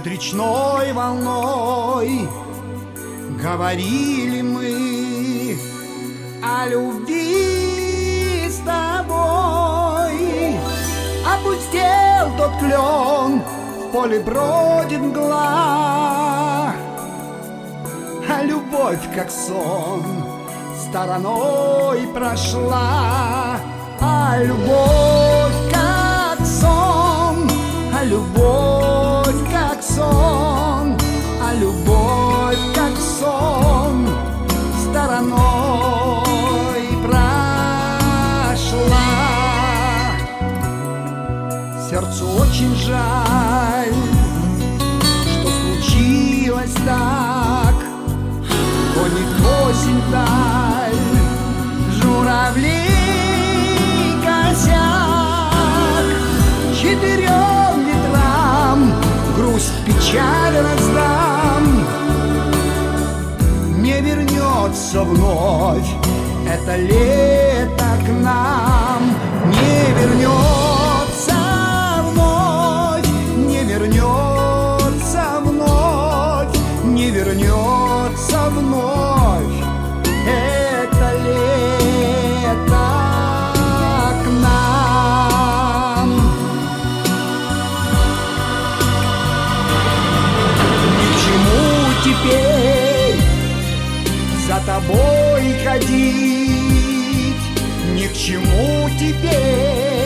над речной волной говорили мы о любви с тобой. Опустел тот клен, в поле бродит мгла, а любовь, как сон, стороной прошла. А любовь, как сон, а любовь, как сон, а любовь, как сон, стороной прошла. Сердцу очень жаль, что случилось так. Гонит осень вдаль журавли косяк. Четырем ветрам грусть, печаль раздам. Не вернется вновь это лето к нам. Не вернется вновь, не вернется вновь, не вернется вновь это лето к нам. Ни к чему теперь за тобой ходить, ни к чему теперь